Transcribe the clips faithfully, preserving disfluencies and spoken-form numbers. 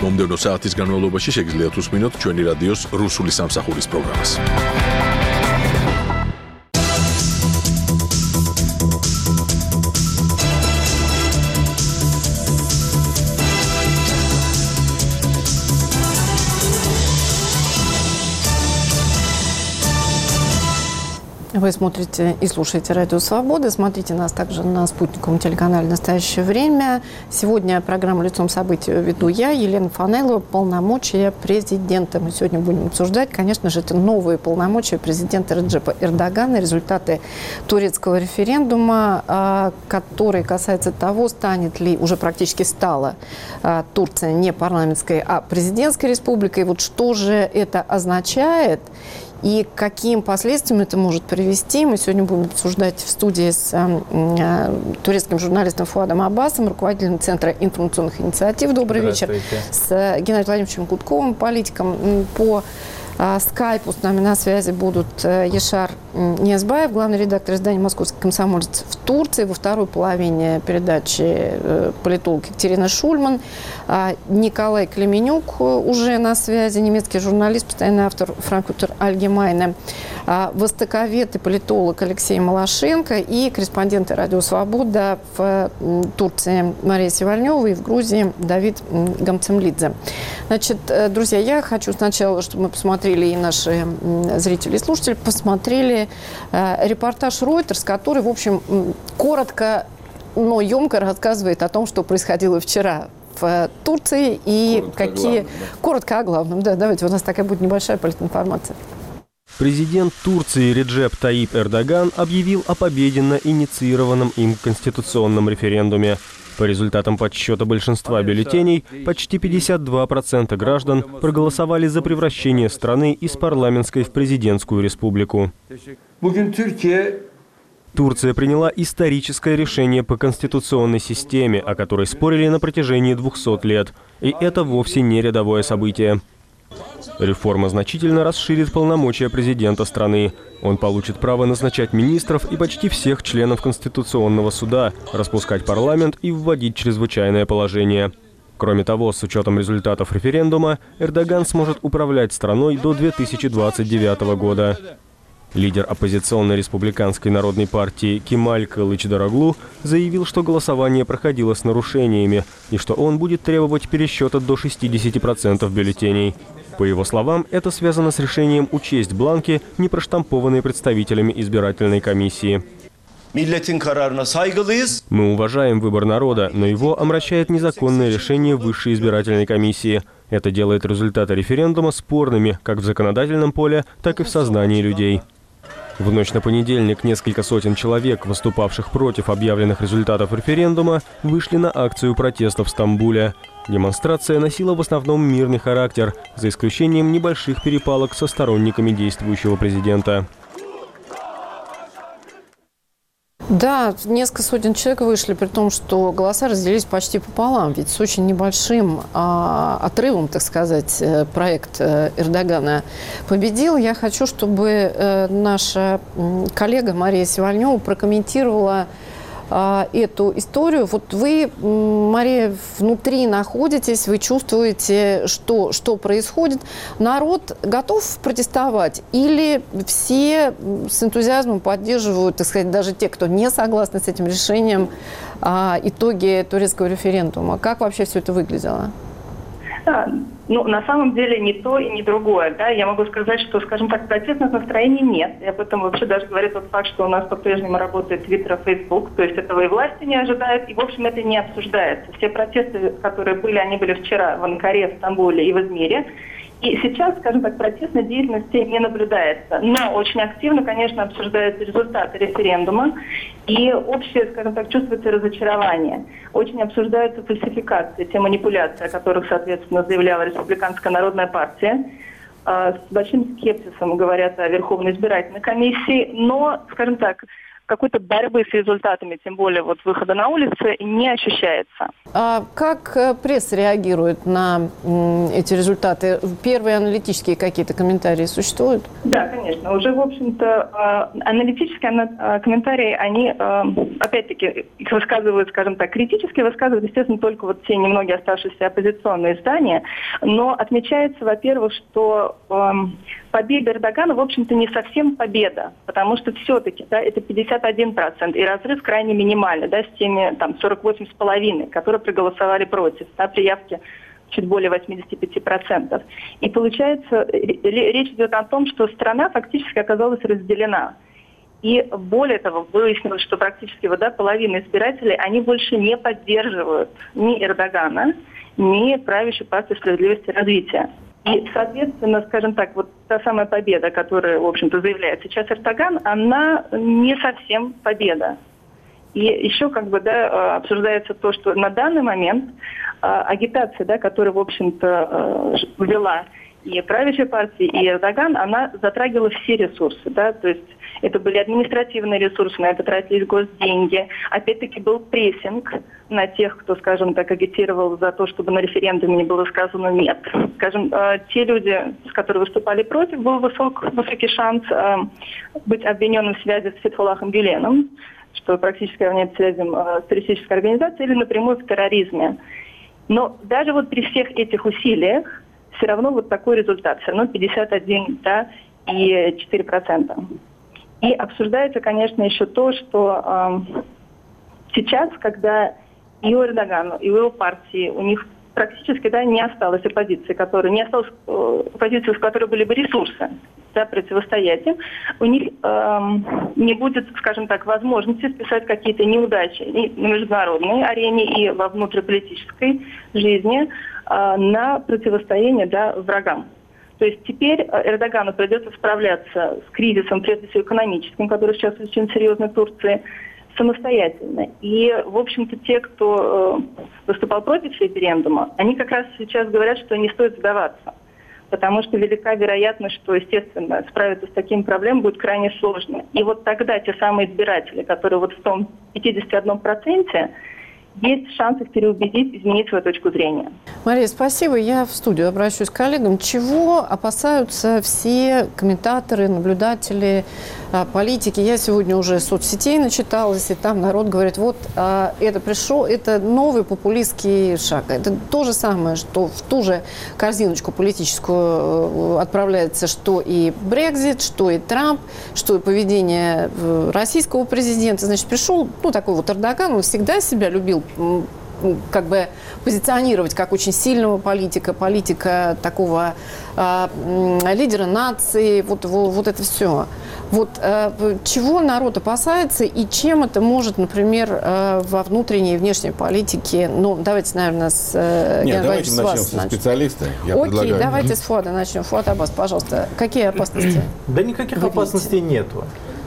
მომდევნო საათის განმავლობაში შეგიძლიათ უსმინოთ ჩვენი რადიოს რუსული სამსახურის პროგრამას. Вы смотрите и слушаете «Радио Свобода». Смотрите нас также на спутниковом телеканале «Настоящее время». Сегодня программу «Лицом событий» веду я, Елена Фанелова, полномочия президента. Мы сегодня будем обсуждать, конечно же, это новые полномочия президента Реджепа Эрдогана, результаты турецкого референдума, который касается того, станет ли, уже практически стала Турция не парламентской, а президентской республикой. Вот что же это означает? И к каким последствиям это может привести, мы сегодня будем обсуждать в студии с э, турецким журналистом Фуадом Аббасом, руководителем Центра информационных инициатив. Добрый вечер. С Геннадием Владимировичем Гудковым, политиком. По э, скайпу с нами на связи будут э, Яшар Ниязбаев, главный редактор издания «Московский комсомолец» в Турции. Во второй половине передачи э, политолог Екатерина Шульман. Э, Николай Клеменюк уже на связи, немецкий журналист, постоянный автор «Франкфуртер Альгемайне», э, востоковед и политолог Алексей Малашенко и корреспонденты «Радио Свобода» в э, Турции Мария Севальнева и в Грузии Давид Гамцемлидзе. Значит, э, друзья, я хочу сначала, чтобы мы посмотрели, и наши э, зрители и слушатели посмотрели репортаж Reuters, который, в общем, коротко, но емко рассказывает о том, что происходило вчера в Турции и коротко какие... О главном, да. Коротко о главном, да. Давайте, у нас такая будет небольшая политинформация. Президент Турции Реджеп Таyyip Эрдоган объявил о победе на инициированном им конституционном референдуме. По результатам подсчета большинства бюллетеней, почти пятьдесят два процента граждан проголосовали за превращение страны из парламентской в президентскую республику. Турция приняла историческое решение по конституционной системе, о которой спорили на протяжении двухсот лет. И это вовсе не рядовое событие. Реформа значительно расширит полномочия президента страны. Он получит право назначать министров и почти всех членов Конституционного суда, распускать парламент и вводить чрезвычайное положение. Кроме того, с учетом результатов референдума, Эрдоган сможет управлять страной до две тысячи двадцать девятого года. Лидер оппозиционной республиканской народной партии Кемаль Кылычдароглу заявил, что голосование проходило с нарушениями и что он будет требовать пересчета до шестидесяти процентов бюллетеней. По его словам, это связано с решением учесть бланки, не проштампованные представителями избирательной комиссии. Мы уважаем выбор народа, но его омрачает незаконное решение Высшей избирательной комиссии. Это делает результаты референдума спорными как в законодательном поле, так и в сознании людей. В ночь на понедельник несколько сотен человек, выступавших против объявленных результатов референдума, вышли на акцию протеста в Стамбуле. Демонстрация носила в основном мирный характер, за исключением небольших перепалок со сторонниками действующего президента. Да, несколько сотен человек вышли, при том, что голоса разделились почти пополам. Ведь с очень небольшим а, отрывом, так сказать, проект Эрдогана победил. Я хочу, чтобы э, наша коллега Мария Севальнева прокомментировала а, эту историю. Вот вы, Мария, внутри находитесь, вы чувствуете, что, что происходит. Народ готов протестовать или все с энтузиазмом поддерживают, так сказать, даже те, кто не согласны с этим решением, а, итоги турецкого референдума? Как вообще все это выглядело? Да, ну, на самом деле не то и не другое. Да? Я могу сказать, что, скажем так, протестных настроений нет. И об этом вообще даже говорит тот факт, что у нас по-прежнему работает Твиттер и Фейсбук. То есть этого и власти не ожидают, и, в общем, это не обсуждается. Все протесты, которые были, они были вчера в Анкаре, в Стамбуле и в Измире. И сейчас, скажем так, протестной деятельности не наблюдается. Но очень активно, конечно, обсуждаются результаты референдума. И общее, скажем так, чувствуется разочарование. Очень обсуждаются фальсификации, те манипуляции, о которых, соответственно, заявляла Республиканская народная партия. С большим скепсисом говорят о Верховной избирательной комиссии. Но, скажем так, какой-то борьбы с результатами, тем более вот выхода на улицы, не ощущается. А как пресса реагирует на эти результаты? Первые аналитические какие-то комментарии существуют? Да, конечно. Уже, в общем-то, аналитические комментарии, они, опять-таки, их высказывают, скажем так, критически высказывают, естественно, только вот те немногие оставшиеся оппозиционные издания. Но отмечается, во-первых, что победа Эрдогана, в общем-то, не совсем победа, потому что все-таки, да, это пятьдесят один процент, и разрыв крайне минимальный, да, с теми, там, сорок восемь целых пять десятых, которые проголосовали против, да, при явке чуть более восемьдесят пять процентов. И получается, речь идет о том, что страна фактически оказалась разделена. И более того, выяснилось, что практически вот, да, половина избирателей, они больше не поддерживают ни Эрдогана, ни правящую партию «Справедливости и развития». И, соответственно, скажем так, вот та самая победа, которая, в общем-то, заявляет сейчас Эрдоган, она не совсем победа. И еще как бы, да, обсуждается то, что на данный момент агитация, да, которую, в общем-то, ввела и правящая партия, и Эрдоган, она затрагивала все ресурсы, да, то есть это были административные ресурсы, на это тратились госденьги. Опять-таки был прессинг на тех, кто, скажем так, агитировал за то, чтобы на референдуме не было сказано «нет». Скажем, те люди, с которыми выступали против, был высок, высокий шанс быть обвиненным в связи с Фетхуллахом Гюленом, что практически равняется связям с террористической организацией, или напрямую в терроризме. Но даже вот при всех этих усилиях все равно вот такой результат, все равно пятьдесят один, да, и четыре процента. И обсуждается, конечно, еще то, что э, сейчас, когда и у Эрдогана, и у его партии, у них практически, да, не осталось оппозиции, которая, не осталось э, оппозиции, в которой были бы ресурсы, да, противостоять им, у них э, не будет, скажем так, возможности списать какие-то неудачи и на международной арене, и во внутриполитической жизни э, на противостояние, да, врагам. То есть теперь Эрдогану придется справляться с кризисом, прежде всего экономическим, который сейчас очень серьезный в Турции, самостоятельно. И, в общем-то, те, кто э, выступал против референдума, они как раз сейчас говорят, что не стоит сдаваться. Потому что велика вероятность, что, естественно, справиться с такими проблемами будет крайне сложно. И вот тогда те самые избиратели, которые вот в том пятидесяти одном проценте, есть шанс их переубедить, изменить свою точку зрения. Мария, спасибо. Я в студию обращусь к коллегам. Чего опасаются все комментаторы, наблюдатели, политики? Я сегодня уже соцсетей начиталась, и там народ говорит, вот это пришел, это новый популистский шаг. Это то же самое, что в ту же корзиночку политическую отправляется, что и Брексит, что и Трамп, что и поведение российского президента. Значит, пришел, ну, такой вот Эрдоган, он всегда себя любил как бы позиционировать как очень сильного политика, политика такого э, лидера нации, вот, вот, вот это все. Вот э, чего народ опасается и чем это может, например, э, во внутренней и внешней политике, ну, давайте, наверное, с э, Нет, давайте с начнем вас со специалиста. Я Окей, предлагаю. давайте с Фуада начнем. Фуад Аббас, пожалуйста, какие опасности? Да никаких вы опасностей видите? нету.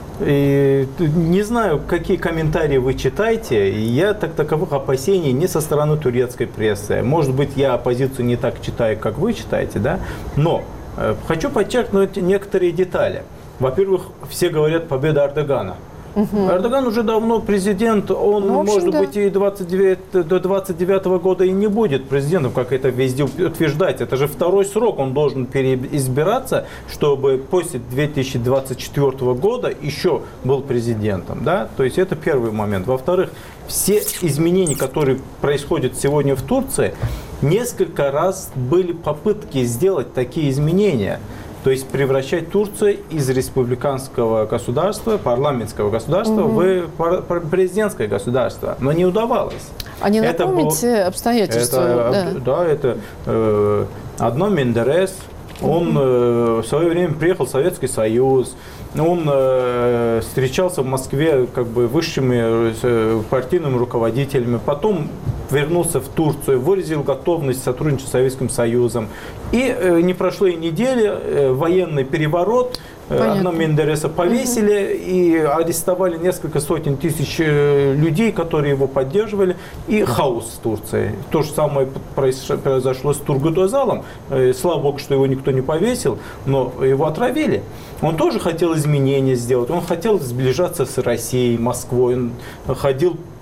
И не знаю, какие комментарии вы читаете. Я так таковых опасений не со стороны турецкой прессы. Может быть, я оппозицию не так читаю, как вы читаете, да? Но э, хочу подчеркнуть некоторые детали. Во-первых, все говорят «победа Эрдогана». Угу. Эрдоган уже давно президент, он, ну, общем, может да. быть, и двадцать девятого, до двадцать девятого года и не будет президентом, как это везде утверждается. Это же второй срок, он должен переизбираться, чтобы после две тысячи двадцать четвёртого года еще был президентом. Да? То есть это первый момент. Во-вторых, все изменения, которые происходят сегодня в Турции, несколько раз были попытки сделать такие изменения. То есть превращать Турцию из республиканского государства, парламентского государства угу. в президентское государство. Но не удавалось. А не напомните это обстоятельства? Это, да. да, это э, Аднон Мендерес, он э, в свое время приехал в Советский Союз, он э, встречался в Москве как бы высшими э, партийными руководителями, потом вернулся в Турцию, выразил готовность сотрудничать с Советским Союзом. И э, не прошло и недели, э, военный переворот, Аднона Мендереса повесили угу. и арестовали несколько сотен тысяч людей, которые его поддерживали, и хаос в Турции. То же самое произошло с Тургут Özal'ом. Слава богу, что его никто не повесил, но его отравили. Он тоже хотел изменения сделать, он хотел сближаться с Россией, Москвой, он ходил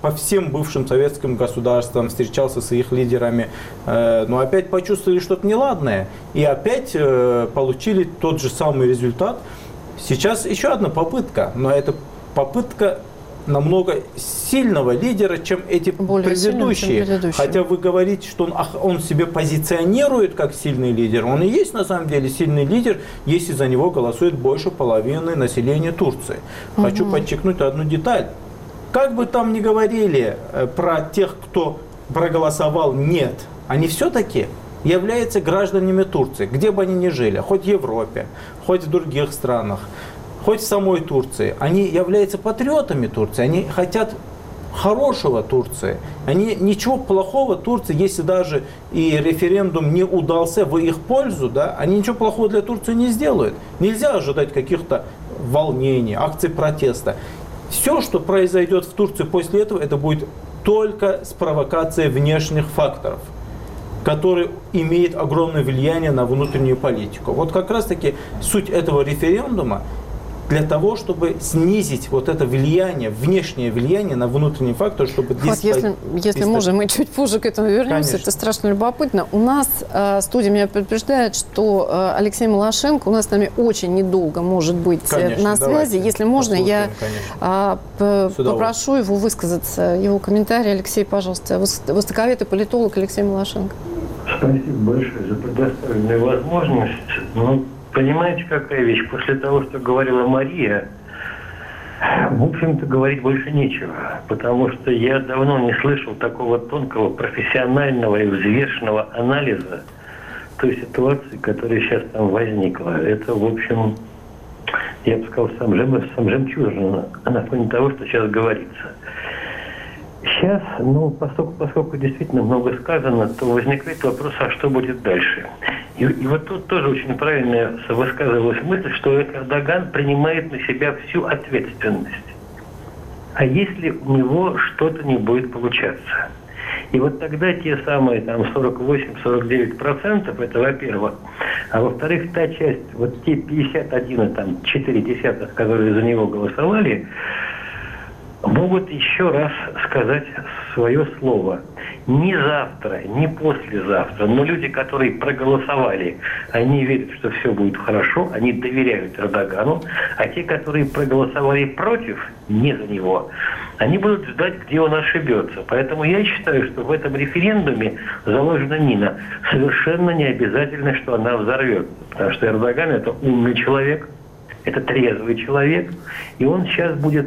по всем бывшим советским государствам, встречался с их лидерами, но опять почувствовали что-то неладное и опять получили тот же самый результат. Сейчас еще одна попытка, но это попытка намного сильного лидера, чем эти Более предыдущие. Сильным, чем предыдущие. Хотя вы говорите, что он, он себя позиционирует как сильный лидер. Он и есть на самом деле сильный лидер, если за него голосует больше половины населения Турции. Угу. Хочу подчеркнуть одну деталь. Как бы там ни говорили про тех, кто проголосовал «нет», они все-таки являются гражданами Турции, где бы они ни жили, хоть в Европе, хоть в других странах, хоть в самой Турции. Они являются патриотами Турции, они хотят хорошего Турции. Они ничего плохого Турции, если даже и референдум не удался в их пользу, да, они ничего плохого для Турции не сделают. Нельзя ожидать каких-то волнений, акций протеста. Все, что произойдет в Турции после этого, это будет только с провокацией внешних факторов, который имеет огромное влияние на внутреннюю политику. Вот как раз-таки суть этого референдума для того, чтобы снизить вот это влияние, внешнее влияние на внутренний фактор, чтобы... Вот, если, если можно, мы чуть позже к этому вернемся. Конечно. Это страшно любопытно. У нас э, студия меня предупреждает, что э, Алексей Малашенко у нас с нами очень недолго может быть Конечно, на связи. Давайте. Если можно, я э, попрошу его высказаться. Его комментарий. Алексей, пожалуйста. Востоковед и политолог Алексей Малашенко. Спасибо большое за предоставленную возможность. Ну, понимаете, какая вещь? После того, что говорила Мария, в общем-то, говорить больше нечего. Потому что я давно не слышал такого тонкого, профессионального и взвешенного анализа той ситуации, которая сейчас там возникла. Это, в общем, я бы сказал, сам, жем, сам жемчужина на фоне того, что сейчас говорится. Сейчас, ну, поскольку, поскольку действительно много сказано, то возникает вопрос, а что будет дальше? И, и вот тут тоже очень правильно высказывалась мысль, что Эрдоган принимает на себя всю ответственность. А если у него что-то не будет получаться? И вот тогда те самые там сорок восемь - сорок девять процентов, это во-первых, а во-вторых, та часть, вот те пятьдесят один и там четыре десятых, которые за него голосовали, могут еще раз сказать свое слово. Не завтра, не послезавтра, но люди, которые проголосовали, они верят, что все будет хорошо, они доверяют Эрдогану, а те, которые проголосовали против, не за него, они будут ждать, где он ошибется. Поэтому я считаю, что в этом референдуме заложена мина. Совершенно не обязательно, что она взорвется, потому что Эрдоган – это умный человек, это трезвый человек, и он сейчас будет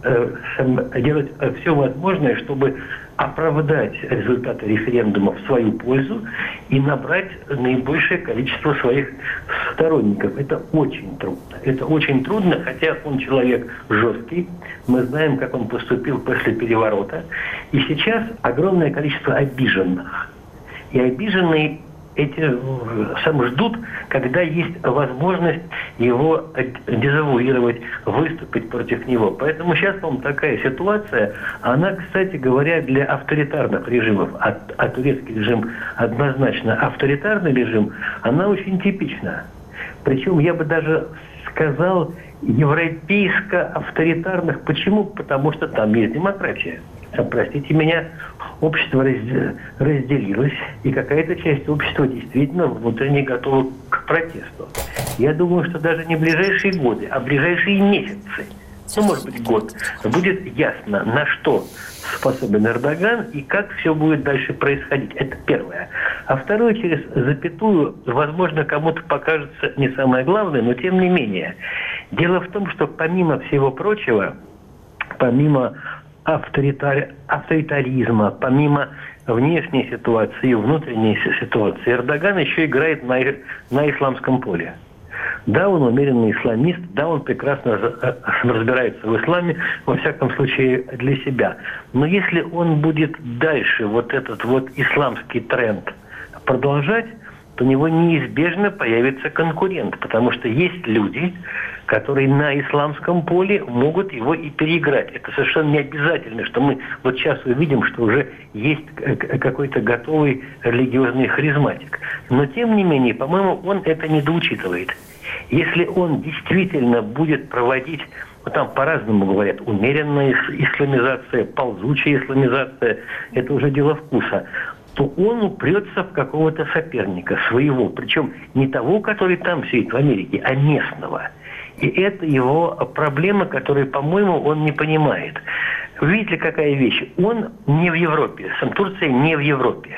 делать все возможное, чтобы оправдать результаты референдума в свою пользу и набрать наибольшее количество своих сторонников. Это очень трудно. Это очень трудно, хотя он человек жесткий. Мы знаем, как он поступил после переворота. И сейчас огромное количество обиженных. И обиженные эти сам ждут, когда есть возможность его дезавуировать, выступить против него. Поэтому сейчас, по-моему, такая ситуация, она, кстати говоря, для авторитарных режимов, а, а турецкий режим однозначно авторитарный режим, она очень типична. Причем я бы даже сказал европейско-авторитарных. Почему? Потому что там есть демократия. Простите меня, общество разделилось, и какая-то часть общества действительно внутренне готова к протесту. Я думаю, что даже не ближайшие годы, а ближайшие месяцы, ну, может быть, год, будет ясно, на что способен Эрдоган и как все будет дальше происходить. Это первое. А второе, через запятую, возможно, кому-то покажется не самое главное, но тем не менее. Дело в том, что помимо всего прочего, помимо авторитар... авторитаризма, помимо внешней ситуации и внутренней ситуации, Эрдоган еще играет на, на исламском поле. Да, он умеренный исламист, да, он прекрасно разбирается в исламе, во всяком случае, для себя. Но если он будет дальше вот этот вот исламский тренд продолжать, то у него неизбежно появится конкурент, потому что есть люди, которые на исламском поле могут его и переиграть. Это совершенно не обязательно, что мы вот сейчас увидим, что уже есть какой-то готовый религиозный харизматик. Но, тем не менее, по-моему, он это недоучитывает. Если он действительно будет проводить вот там по-разному говорят, умеренная исламизация, ползучая исламизация, это уже дело вкуса, то он упрется в какого-то соперника своего, причем не того, который там сидит в Америке, а местного. И это его проблема, которую, по-моему, он не понимает. Видите, какая вещь? Он не в Европе, сам Турция не в Европе.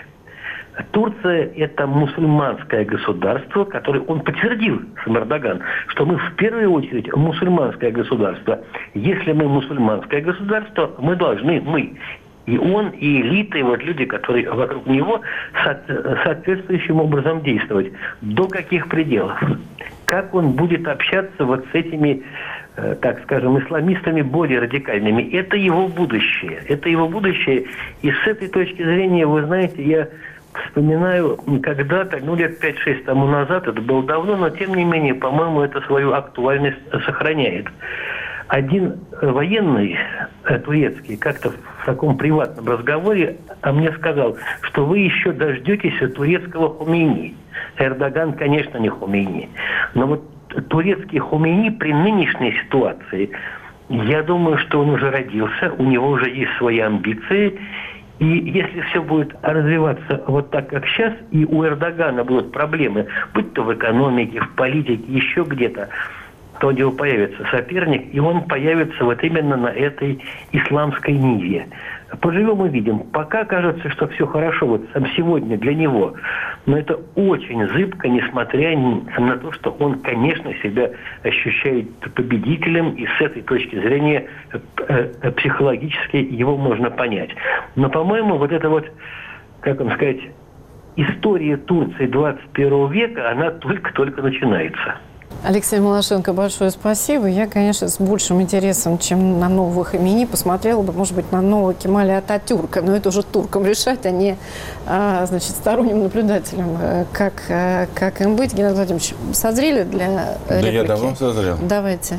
Турция – это мусульманское государство, которое он подтвердил, сам Эрдоган, что мы в первую очередь мусульманское государство. Если мы мусульманское государство, мы должны, мы, и он, и элита, и вот люди, которые вокруг него, соответствующим образом действовать. До каких пределов? Как он будет общаться вот с этими, так скажем, исламистами более радикальными? Это его будущее. Это его будущее. И с этой точки зрения, вы знаете, я вспоминаю когда-то, ну, лет пять-шесть тому назад, это было давно, но тем не менее, по-моему, это свою актуальность сохраняет. Один военный э, турецкий как-то в таком приватном разговоре а мне сказал, что вы еще дождетесь турецкого Хомейни. Эрдоган, конечно, не Хомейни. Но вот турецкий Хомейни при нынешней ситуации, я думаю, что он уже родился, у него уже есть свои амбиции. И если все будет развиваться вот так, как сейчас, и у Эрдогана будут проблемы, будь то в экономике, в политике, еще где-то, то у него появится соперник, и он появится вот именно на этой исламской ниве. Поживем и видим. Пока кажется, что все хорошо, вот сам сегодня для него, но это очень зыбко, несмотря на то, что он, конечно, себя ощущает победителем, и с этой точки зрения психологически его можно понять. Но, по-моему, вот это вот, как вам сказать, история Турции двадцать первого века, она только-только начинается. Алексей Малашенко, большое спасибо. Я, конечно, с большим интересом, чем на нового Хомейни, посмотрела бы, может быть, на нового Кемаля Ататюрка. Но это уже туркам решать, а не, а, значит, сторонним наблюдателям. Как, как им быть? Геннадий Владимирович, созрели для реплики? Да я давно созрел. Давайте.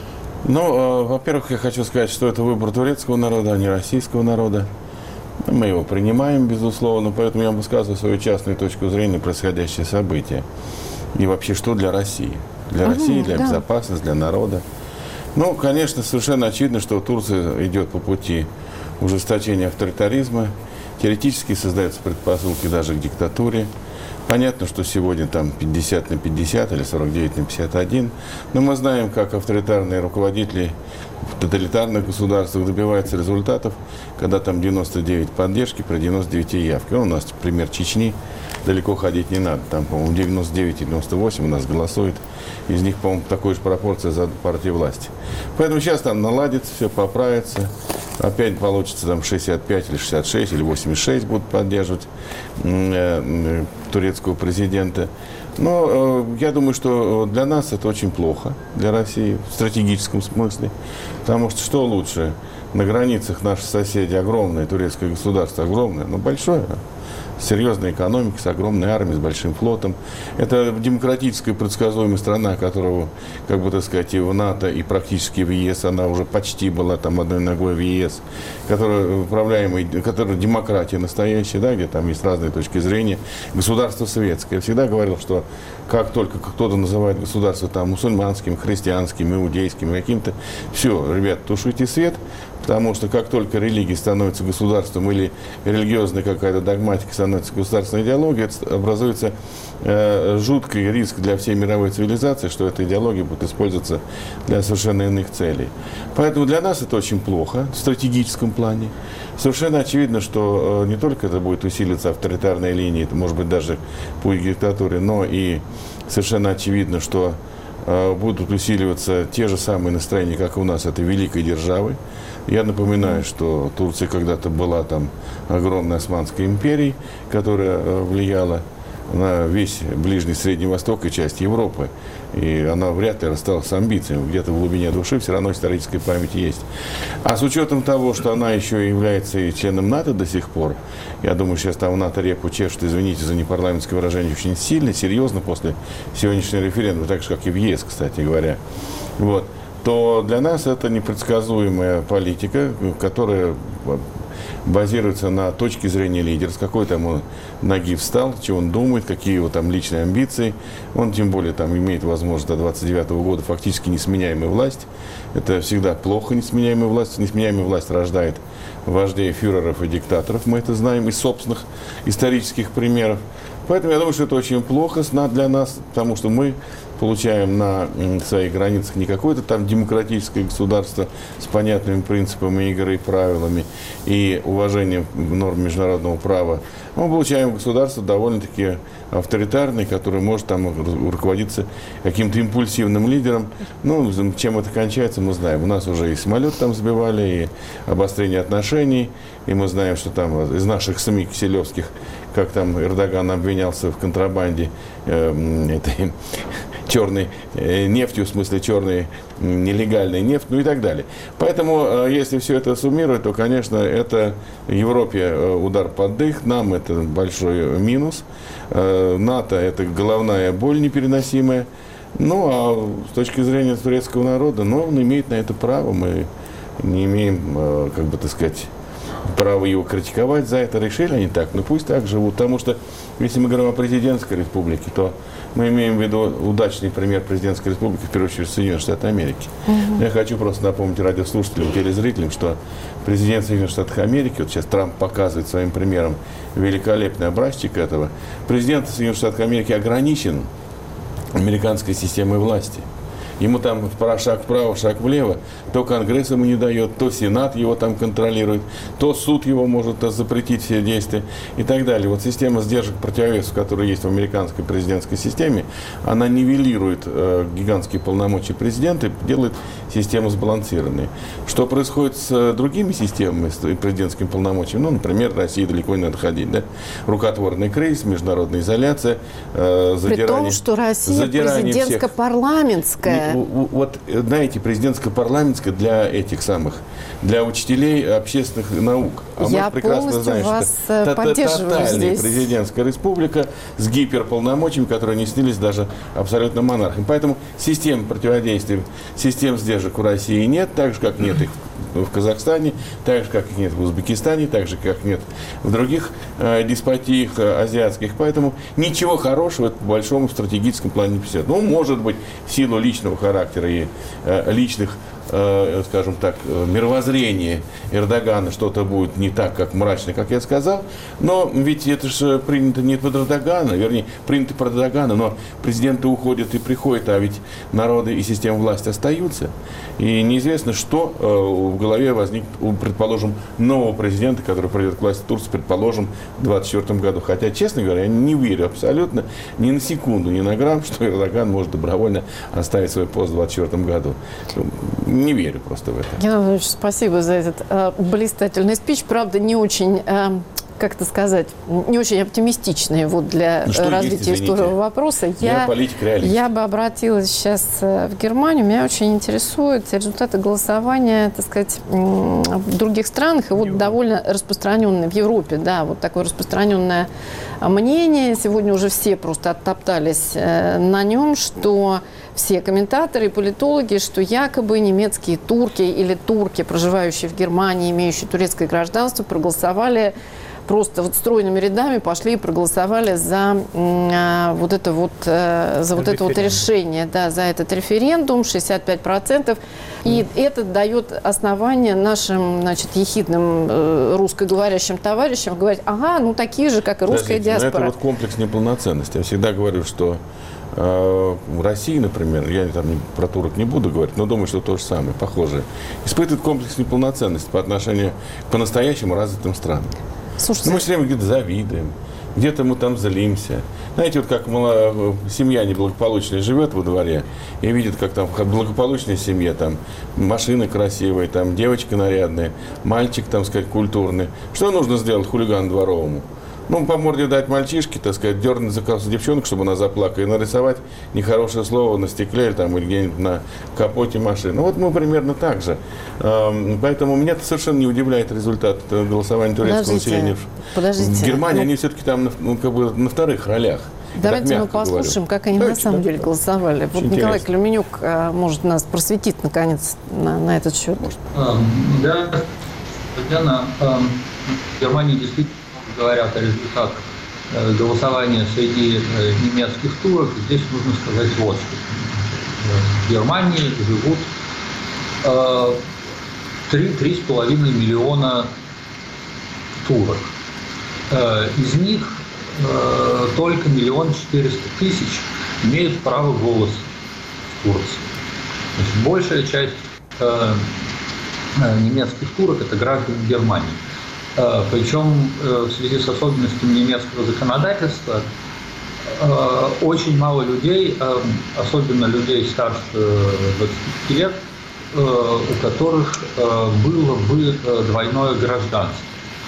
Ну, во-первых, я хочу сказать, что это выбор турецкого народа, а не российского народа. Мы его принимаем, безусловно, поэтому я высказываю свою частную точку зрения на происходящие события. И вообще, что для России? Для угу, России, для да. безопасности, для народа. Ну, конечно, совершенно очевидно, что Турция идет по пути ужесточения авторитаризма. Теоретически создаются предпосылки даже к диктатуре. Понятно, что сегодня там пятьдесят на пятьдесят или сорок девять на пятьдесят один. Но мы знаем, как авторитарные руководители в тоталитарных государствах добиваются результатов, когда там девяносто девять поддержки при девяносто девять явки. Ну, у нас пример Чечни. Далеко ходить не надо. Там, по-моему, девяносто девять и девяносто восемь у нас голосует. Из них, по-моему, такой же пропорция за партию власти. Поэтому сейчас там наладится, все поправится. Опять получится там шестьдесят пять или шестьдесят шесть или восемьдесят шесть будут поддерживать э, э, турецкого президента. Но э, я думаю, что для нас это очень плохо, для России, в стратегическом смысле. Потому что что лучше? На границах наши соседи огромное, турецкое государство огромное, но большое. С серьезной экономикой, с огромной армией, с большим флотом. Это демократическая предсказуемая страна, которая, как бы так сказать, и в НАТО, и практически в ЕС, она уже почти была там одной ногой в ЕС, которая управляемая, которая демократия настоящая, да, где там есть разные точки зрения. Государство светское. Я всегда говорил, что как только кто-то называет государство там мусульманским, христианским, иудейским, каким-то, все, ребят, тушите свет. Потому что как только религия становится государством или религиозная какая-то догматика становится государственной идеологией, образуется э, жуткий риск для всей мировой цивилизации, что эта идеология будет использоваться для совершенно иных целей. Поэтому для нас это очень плохо в стратегическом плане. Совершенно очевидно, что э, не только это будет усиливаться авторитарная линия, это может быть даже путь к диктатуре, но и совершенно очевидно, что э, будут усиливаться те же самые настроения, как и у нас, этой великой державы. Я напоминаю, что Турция когда-то была там огромной Османской империей, которая влияла на весь Ближний Средний Восток и часть Европы. И она вряд ли рассталась с амбициями. Где-то в глубине души все равно историческая память есть. А с учетом того, что она еще является и членом НАТО до сих пор, я думаю, сейчас там в НАТО репу чешут, извините за непарламентское выражение, очень сильно, серьезно после сегодняшнего референдума, так же, как и в ЕС, кстати говоря. Вот. То для нас это непредсказуемая политика, которая базируется на точке зрения лидера, с какой там он ноги встал, что он думает, какие его там личные амбиции. Он тем более там имеет возможность до двадцать девятого года фактически несменяемая власть. Это всегда плохо, несменяемая власть. Несменяемая власть рождает вождей, фюреров и диктаторов, мы это знаем из собственных исторических примеров. Поэтому я думаю, что это очень плохо для нас, потому что мы получаем на своих границах не какое-то там демократическое государство с понятными принципами игры и правилами и уважением норм международного права. Мы получаем государство довольно-таки авторитарное, которое может там руководиться каким-то импульсивным лидером. Ну, чем это кончается, мы знаем. У нас уже и самолет там сбивали, и обострение отношений, и мы знаем, что там из наших СМИ киселевских, как там Эрдоган обвинялся в контрабанде э, этой черной э, нефтью, в смысле черной нелегальной нефть, ну и так далее. Поэтому, э, если все это суммировать, то, конечно, это Европе э, удар под дых, нам это большой минус, э, НАТО это головная боль непереносимая. Ну, а с точки зрения турецкого народа, ну, он имеет на это право, мы не имеем, э, как бы так сказать, право его критиковать за это, решили они так, ну пусть так живут, потому что если мы говорим о президентской республике, то мы имеем в виду удачный пример президентской республики, в первую очередь Соединенных Штатов Америки. Угу. Я хочу просто напомнить радиослушателям, телезрителям, что президент Соединенных Штатов Америки, вот сейчас Трамп показывает своим примером великолепный образчик этого, президент Соединенных Штатов Америки ограничен американской системой власти. Ему там шаг вправо, шаг влево, то Конгресс ему не дает, то Сенат его там контролирует, то суд его может запретить все действия и так далее. Вот система сдержек противовесов, которая есть в американской президентской системе, она нивелирует э, гигантские полномочия президента и делает систему сбалансированной. Что происходит с другими системами, с президентскими полномочиями? Ну, например, России далеко не надо ходить, да? Рукотворный кризис, международная изоляция, э, задирание. При том, что Россия президентско-парламентская. Вот, знаете, президентско-парламентская для этих самых, для учителей общественных наук. А Я мы прекрасно знаем, вас что тотальная здесь. президентская республика с гиперполномочиями, которые не снились даже абсолютно монархам. Поэтому систем противодействия, систем сдержек в России нет, так же, как нет их в Казахстане, так же, как их нет в Узбекистане, так же, как нет в других э, деспотиях э, азиатских. Поэтому ничего хорошего по большому стратегическому плане не присутствует. Ну, может быть, в силу личного характера и э, личных, э, скажем так, э, мировоззрения Эрдогана что-то будет не так, как мрачно, как я сказал. Но ведь это же принято не под Эрдогана, вернее, принято под Эрдогана, но президенты уходят и приходят, а ведь народы и система власти остаются. И неизвестно, что э, в голове возникнет у, предположим, нового президента, который придет к власти в Турции, предположим, в двадцать четвёртом году. Хотя, честно говоря, я не верю абсолютно ни на секунду, ни на грамм, что Эрдоган может добровольно оставить свой пост в двадцать четвёртом году. Не верю просто в это. Геннадий Владимирович, спасибо за этот э, блистательный спич. Правда, не очень... Э, как это сказать, не очень оптимистичные вот для ну, развития есть, истории вопроса. Я, я, я бы обратилась сейчас в Германию. Меня очень интересуют результаты голосования, так сказать, в других странах и вот довольно распространенное в Европе, да, вот такое распространенное мнение. Сегодня уже все просто оттоптались на нем, что все комментаторы и политологи, что якобы немецкие турки или турки, проживающие в Германии, имеющие турецкое гражданство, проголосовали просто вот стройными рядами, пошли и проголосовали за э, вот это вот, э, за вот это вот решение, да, за этот референдум, шестьдесят пять процентов. И mm. это дает основание нашим, значит, ехидным э, русскоговорящим товарищам говорить, ага, ну такие же, как и русская Подождите, диаспора. Это вот комплекс неполноценности. Я всегда говорю, что э, в России, например, я там про турок не буду говорить, но думаю, что то же самое, похожее, испытывает комплекс неполноценности по отношению к по-настоящему развитым странам. Слушайте, ну, мы все время где-то завидуем, где-то мы там злимся. Знаете, вот как мало, семья неблагополучная живет во дворе и видит, как там в благополучной семье там машины красивые, там девочка нарядная, мальчик, там сказать, культурный. Что нужно сделать хулигану дворовому? Ну, по морде дать мальчишке, так сказать, дернуть за косу девчонку, чтобы она заплакала, и нарисовать нехорошее слово на стекле или, там, или где-нибудь на капоте машины. Ну, вот мы примерно так же. Поэтому меня совершенно не удивляет результат голосования турецкого подождите, населения. Подождите. В Германии ну, они все-таки там ну, как бы на вторых ролях. Давайте мы послушаем, говорю. как они Давайте, на самом да, деле голосовали. Вот интересно. Николай Клеменюк может нас просветить, наконец, на, на этот счет. А, да. Лена, в Германии действительно говорят о результатах голосования среди немецких турок. Здесь нужно сказать вот что. В Германии живут три с половиной миллиона турок. Из них только миллион четыреста тысяч имеют право голоса в Турции. Значит, большая часть немецких турок – это граждане Германии. Причем в связи с особенностями немецкого законодательства очень мало людей, особенно людей старше двадцати пяти лет, у которых было бы двойное гражданство.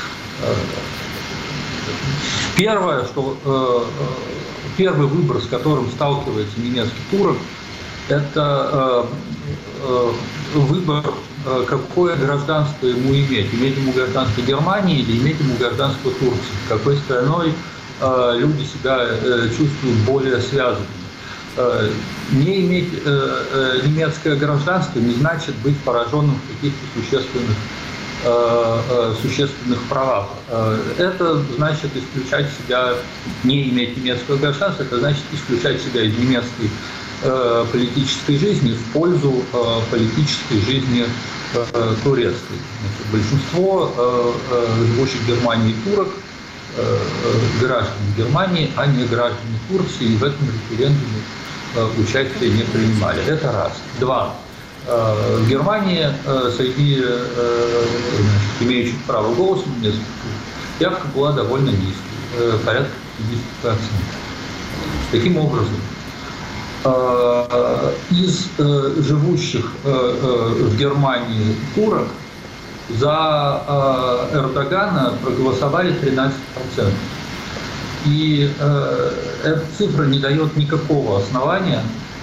Первое, что, первый выбор, с которым сталкивается немецкий турок, это выбор, какое гражданство ему иметь. Иметь ему гражданство Германии или иметь ему гражданство Турции. Какой страной люди себя чувствуют более связанными. Не иметь немецкое гражданство не значит быть пораженным в каких-то существенных, существенных правах. Это значит исключать себя, не иметь немецкого гражданства, это значит исключать себя из немецкой политической жизни в пользу политической жизни турецкой. Значит, большинство живущих в Германии турок граждане Германии, а не граждане Турции, и в этом референдуме участие не принимали. Это раз. Два. В Германии среди значит, имеющих право голоса немецких явка была довольно низкой, порядка пятьдесят процентов. Таким образом, из живущих в Германии турок за Эрдогана проголосовали тринадцать процентов. И эта цифра не дает никакого основания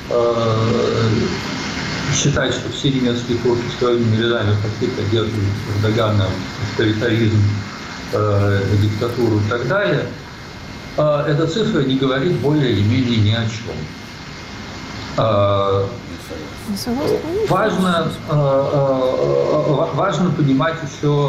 считать, что все немецкие турки стройными рядами хотели поддерживать Эрдогана, авторитаризм, диктатуру и так далее. Эта цифра не говорит более или менее ни о чем. Важно, важно понимать еще,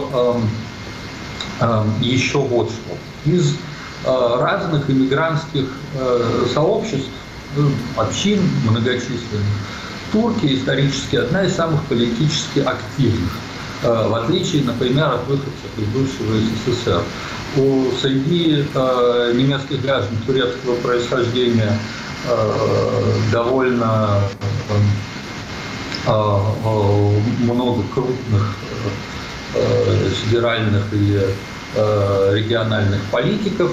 еще вот что. Из разных иммигрантских сообществ, общин многочисленных, Турция исторически одна из самых политически активных, в отличие, например, от выходцев из бывшего СССР. У, среди немецких граждан турецкого происхождения довольно много крупных федеральных или региональных политиков,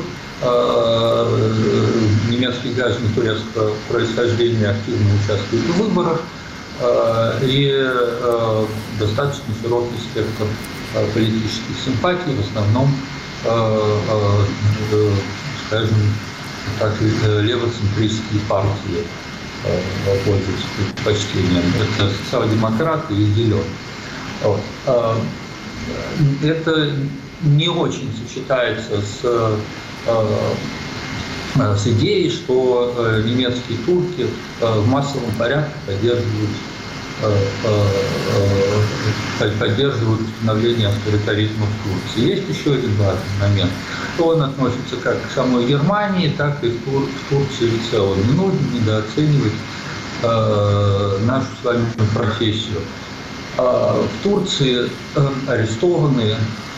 немецкие граждане турецкого происхождения активно участвуют в выборах, и достаточно широкий спектр политических симпатий, в основном, скажем так, левоцентристские партии пользуются предпочтением. Это социал-демократы и зеленые. Вот. Это не очень сочетается с, с идеей, что немецкие турки в массовом порядке поддерживают, поддерживают установление авторитаризма в Турции. Есть еще один важный момент. Он относится как к самой Германии, так и к Турции в целом. Не нужно недооценивать э, нашу с вами профессию. Э, в Турции э, арестованные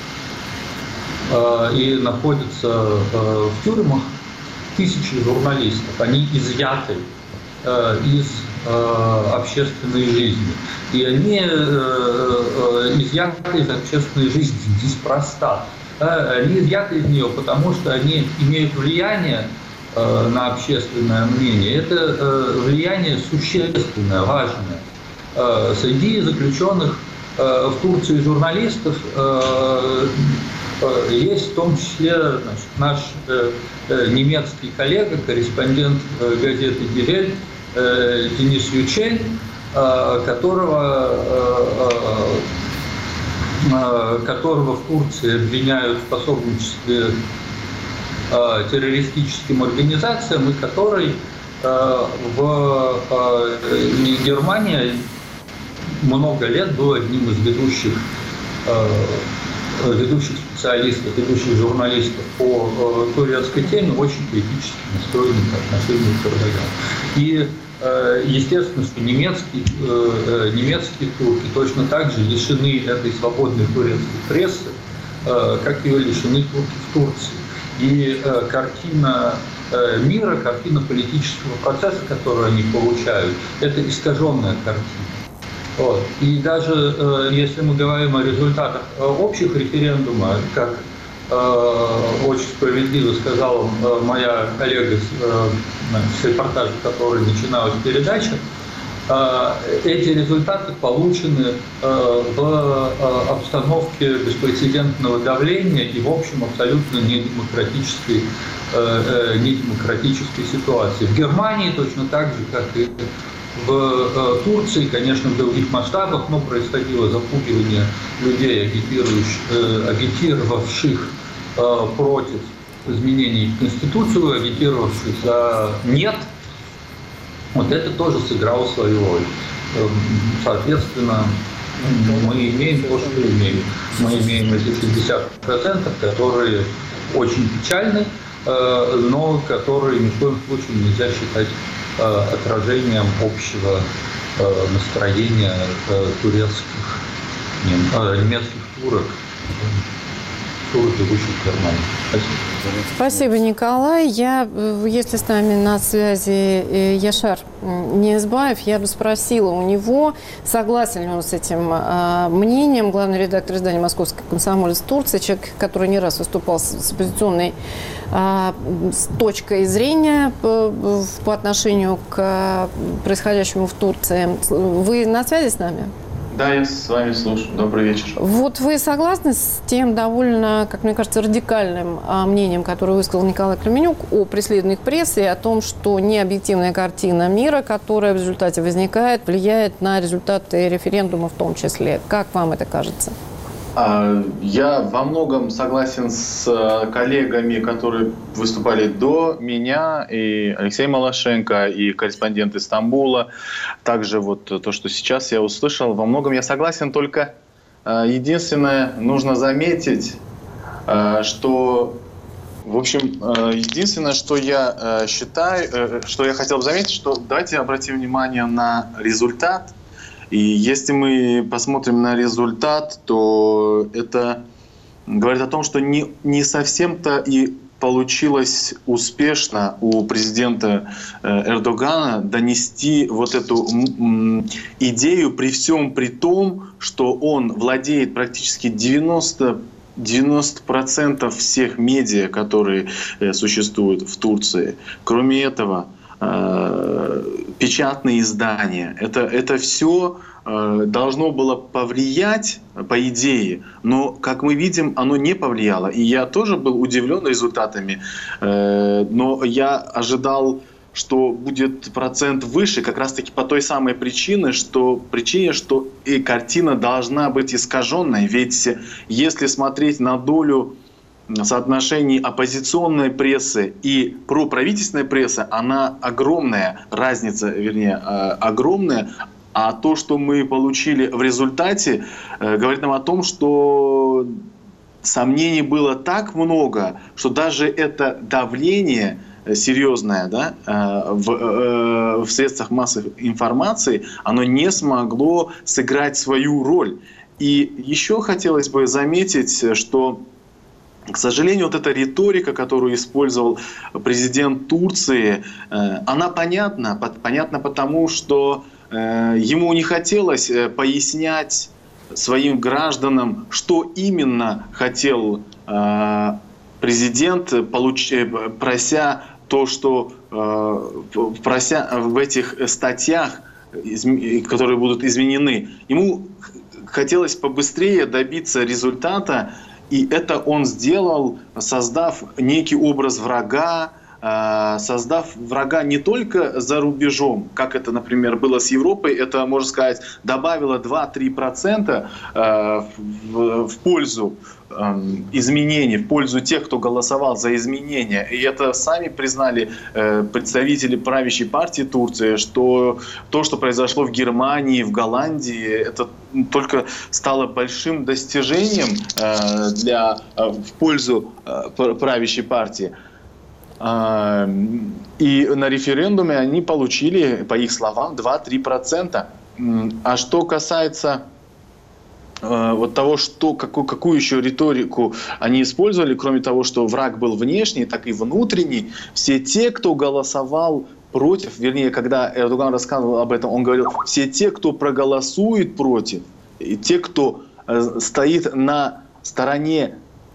э, и находятся э, в тюрьмах тысячи журналистов. Они изъяты э, из э, общественной жизни. И они э, э, изъяты из общественной жизни неспроста. Они изъяты из нее, потому что они имеют влияние э, на общественное мнение. Это э, влияние существенное, важное. Э, среди заключенных э, в Турции журналистов э, э, есть в том числе значит, наш э, э, немецкий коллега, корреспондент э, газеты «Die Welt» э, Денис Ючель, э, которого э, э, которого в Турции обвиняют в пособничестве э, террористическим организациям, и который э, в э, Германии много лет был одним из ведущих э, ведущих специалистов, ведущих журналистов по турецкой теме очень критически настроены по отношению к Эрдогану. И естественно, что немецкие, немецкие турки точно так же лишены этой свободной турецкой прессы, как ее лишены турки в Турции. И картина мира, картина политического процесса, которую они получают, это искаженная картина. Вот. И даже если мы говорим о результатах общих референдума, как очень справедливо сказала моя коллега с репортажа, который начиналась передача, эти результаты получены в обстановке беспрецедентного давления и, в общем, абсолютно недемократической, недемократической ситуации. В Германии точно так же, как и в Турции, конечно, в других масштабах, но происходило запугивание людей, агитировавших против изменений в Конституцию, агитировавших за «нет». Вот это тоже сыграло свою роль. Соответственно, мы имеем то, что имеем. Мы имеем эти шестьдесят процентов, которые очень печальны, но которые ни в коем случае нельзя считать отражением общего настроения турецких, немецких турок, турок, живущих в Германии. Спасибо. Спасибо, Николай. Я, если с нами на связи Яшар Ниязбаев, я бы спросила у него, согласен ли он с этим э, мнением. Главный редактор издания «Московский комсомолец» Турции, человек, который не раз выступал с, с оппозиционной э, с точкой зрения по, по отношению к происходящему в Турции. Вы на связи с нами? Да, я с вами слушаю. Добрый вечер. Вот вы согласны с тем довольно, как мне кажется, радикальным а, мнением, которое высказал Николай Кременюк о преследованиях прессы и о том, что необъективная картина мира, которая в результате возникает, влияет на результаты референдума в том числе? Как вам это кажется? Я во многом согласен с коллегами, которые выступали до меня, и Алексей Малашенко, и корреспондент из Стамбула. Также вот то, что сейчас я услышал, во многом я согласен, только единственное, нужно заметить, что, в общем, единственное, что я считаю, что я хотел бы заметить, что давайте обратим внимание на результат. И если мы посмотрим на результат, то это говорит о том, что не, не совсем-то и получилось успешно у президента Эрдогана донести вот эту идею при всем при том, что он владеет практически девяносто процентов всех медиа, которые существуют в Турции. Кроме этого, печатные издания. Это, это все э, должно было повлиять, по идее, но, как мы видим, оно не повлияло. И я тоже был удивлен результатами, э, но я ожидал, что будет процент выше, как раз-таки по той самой причине, что, причине, что и картина должна быть искаженной. Ведь если смотреть на долю соотношении оппозиционной прессы и проправительственной прессы, она огромная, разница, вернее, огромная. А то, что мы получили в результате, говорит нам о том, что сомнений было так много, что даже это давление серьезное, да, в, в средствах массовой информации, оно не смогло сыграть свою роль. И еще хотелось бы заметить, что, к сожалению, вот эта риторика, которую использовал президент Турции, она понятна. Понятна потому, что ему не хотелось пояснять своим гражданам, что именно хотел президент, прося то, что прося в этих статьях, которые будут изменены. Ему хотелось побыстрее добиться результата. И это он сделал, создав некий образ врага, создав врага не только за рубежом, как это, например, было с Европой, это, можно сказать, добавило два-три процента в пользу изменений, в пользу тех, кто голосовал за изменения. И это сами признали представители правящей партии Турции, что то, что произошло в Германии, в Голландии, это только стало большим достижением э, для, э, в пользу э, правящей партии. Э, и на референдуме они получили, по их словам, два-три процента. А что касается э, вот того, что, какую, какую еще риторику они использовали, кроме того, что враг был внешний, так и внутренний, все те, кто голосовал против, вернее, когда Эрдоган рассказывал об этом, он говорил, все те, кто проголосует против, и те, кто э, стоит на стороне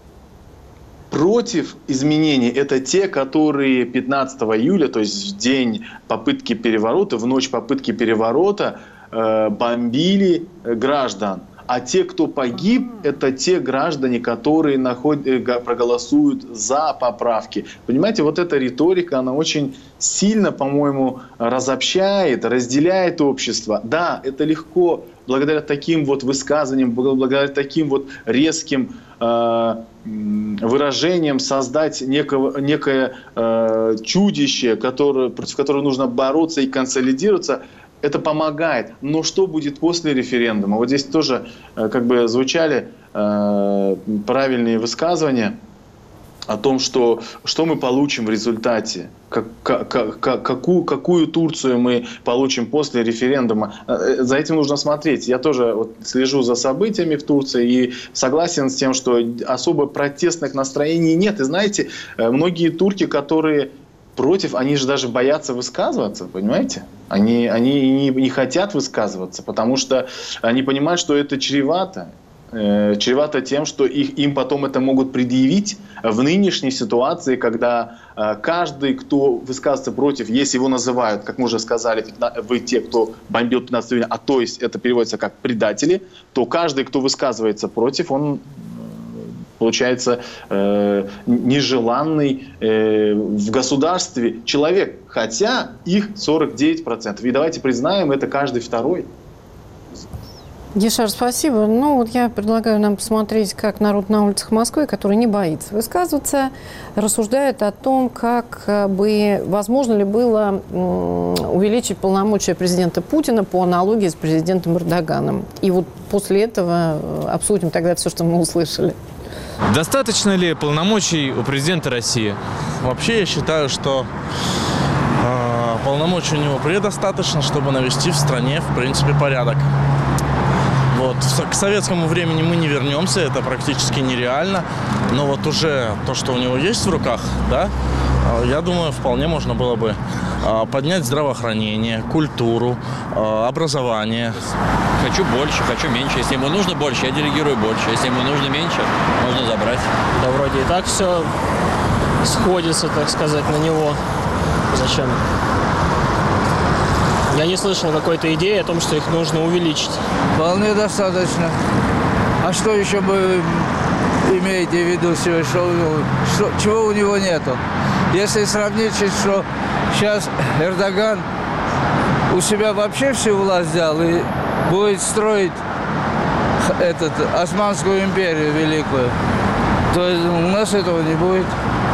против изменений, это те, которые пятнадцатого июля, то есть в день попытки переворота, в ночь попытки переворота, э, бомбили граждан. А те, кто погиб, это те граждане, которые наход... проголосуют за поправки. Понимаете, вот эта риторика, она очень сильно, по-моему, разобщает, разделяет общество. Да, это легко благодаря таким вот высказываниям, благодаря таким вот резким э, выражениям создать некого, некое э, чудище, которое, против которого нужно бороться и консолидироваться. Это помогает. Но что будет после референдума? Вот здесь тоже э, как бы звучали э, правильные высказывания о том, что, что мы получим в результате, как, как, как, какую, какую Турцию мы получим после референдума. За этим нужно смотреть. Я тоже вот слежу за событиями в Турции и согласен с тем, что особо протестных настроений нет. И знаете, многие турки, которые против, они же даже боятся высказываться, понимаете? Они, они не, не хотят высказываться, потому что они понимают, что это чревато. Э, чревато тем, что их, им потом это могут предъявить в нынешней ситуации, когда э, каждый, кто высказывается против, если его называют, как мы уже сказали, вы те, кто бомбил пятнадцатого июня, а то есть это переводится как предатели, то каждый, кто высказывается против, он получается э, нежеланный э, в государстве человек, хотя их сорок девять процентов. И давайте признаем, это каждый второй. Гишар, спасибо. Ну, вот я предлагаю нам посмотреть, как народ на улицах Москвы, который не боится высказываться, рассуждает о том, как бы возможно ли было увеличить полномочия президента Путина по аналогии с президентом Эрдоганом. И вот после этого обсудим тогда все, что мы услышали. Достаточно ли полномочий у президента России? Вообще, я считаю, что э, полномочий у него предостаточно, чтобы навести в стране, в принципе, порядок. Вот. К советскому времени мы не вернемся, это практически нереально. Но вот уже то, что у него есть в руках, да, я думаю, вполне можно было бы поднять здравоохранение, культуру, образование. Хочу больше, хочу меньше. Если ему нужно больше, я делегирую больше. Если ему нужно меньше, можно забрать. Да вроде и так все сходится, так сказать, на него. Зачем? Я не слышал какой-то идеи о том, что их нужно увеличить. Вполне достаточно. А что еще вы имеете в виду, что, что, чего у него нету? Если сравнить, что сейчас Эрдоган у себя вообще всю власть взял и будет строить этот, Османскую империю великую, то у нас этого не будет.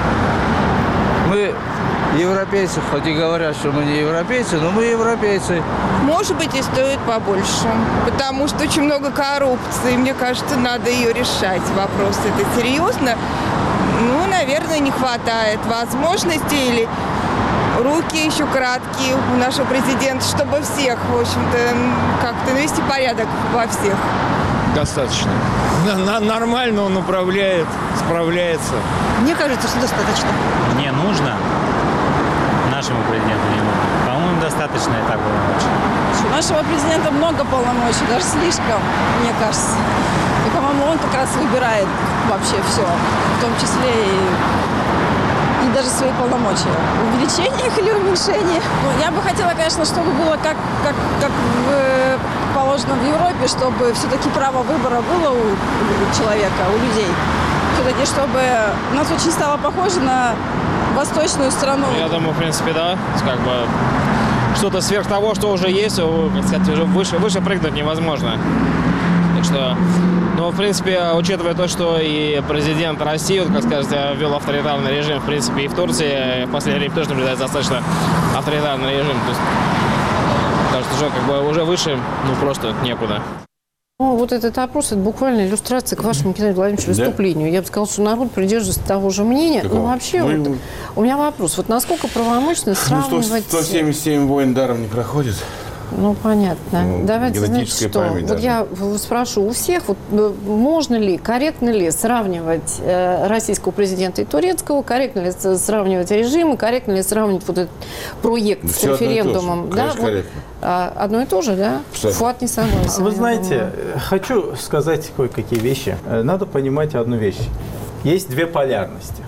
Мы европейцы, хоть и говорят, что мы не европейцы, но мы европейцы. Может быть, и стоит побольше, потому что очень много коррупции. Мне кажется, надо ее решать. Вопрос это серьезно. Ну, наверное, не хватает возможностей или руки еще краткие у нашего президента, чтобы всех, в общем-то, как-то навести порядок во всех. Достаточно. Нормально он управляет, справляется. Мне кажется, что достаточно. Не нужно. Нашему президенту не нужно. По-моему, достаточно и так полномочий. У нашего президента много полномочий, даже слишком, мне кажется. И, по-моему, он как раз выбирает вообще все, в том числе и, и даже свои полномочия. Увеличение их или уменьшение? Ну, я бы хотела, конечно, чтобы было как, как, как в, положено в Европе, чтобы все-таки право выбора было у, у человека, у людей. Все-таки, чтобы у нас очень стало похоже на восточную страну. Я думаю, в принципе, да. Как бы что-то сверх того, что уже есть, как сказать, уже выше, выше прыгнуть невозможно. Так что, ну, в принципе, учитывая то, что и президент России, вот, как скажете, ввел авторитарный режим, в принципе, и в Турции в последнее время тоже наблюдается достаточно авторитарный режим. То есть, кажется, уже как бы уже выше, ну, просто некуда. Ну, вот этот опрос – это буквально иллюстрация к вашему, Геннадию Владимировичу, выступлению. Да? Я бы сказала, что народ придерживается того же мнения. Какого? Ну, вообще, Мы... вот, у меня вопрос. Вот насколько правомочно сравнивать… Ну, сто семьдесят семь войн даром не проходит. Ну, понятно. Ну, давайте, знаете, что? Вот даже. Я спрошу у всех, вот, можно ли, корректно ли сравнивать э, российского президента и турецкого, корректно ли сравнивать режимы, корректно ли сравнивать вот этот проект да с референдумом? Да, вот, а, одно и то же, да? Фуат не согласен. Вы знаете, хочу сказать кое-какие вещи. Надо понимать одну вещь. Есть две полярности.